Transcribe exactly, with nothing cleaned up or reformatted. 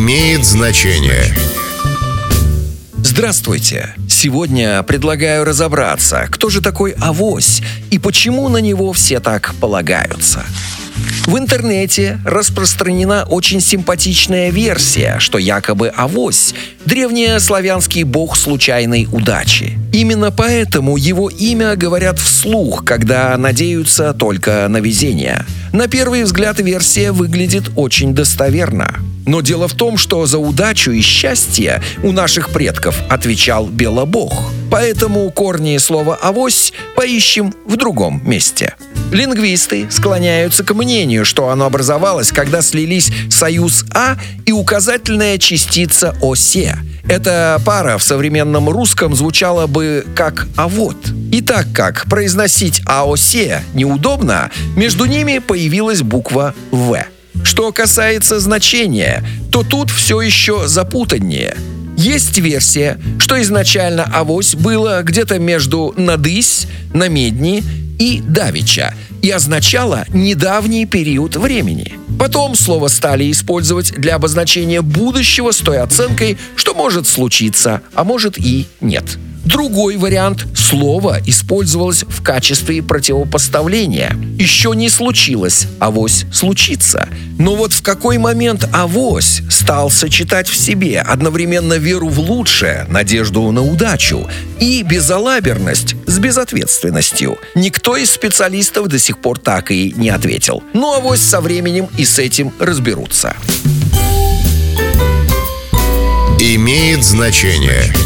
Имеет значение. Здравствуйте! Сегодня предлагаю разобраться, кто же такой авось и почему на него все так полагаются. В интернете распространена очень симпатичная версия, что якобы авось – древнеславянский бог случайной удачи. Именно поэтому его имя говорят вслух, когда надеются только на везение. На первый взгляд версия выглядит очень достоверно. Но дело в том, что за удачу и счастье у наших предков отвечал Белобог. Поэтому корни слова «авось» поищем в другом месте. Лингвисты склоняются к мнению, что оно образовалось, когда слились союз «а» и указательная частица «осе». Эта пара в современном русском звучала бы как «авот». И так как произносить «аосе» неудобно, между ними появилась буква «в». Что касается значения, то тут все еще запутаннее. Есть версия, что изначально авось было где-то между «надысь», «намедни» и «давеча» и означало недавний период времени. Потом слово стали использовать для обозначения будущего с той оценкой, что может случиться, а может и нет. Другой вариант слова использовалось в качестве противопоставления. Еще не случилось, авось случится. Но вот в какой момент авось стал сочетать в себе одновременно веру в лучшее, надежду на удачу и безалаберность с безответственностью, никто из специалистов до сих пор так и не ответил. Но авось со временем и с этим разберутся. Имеет значение.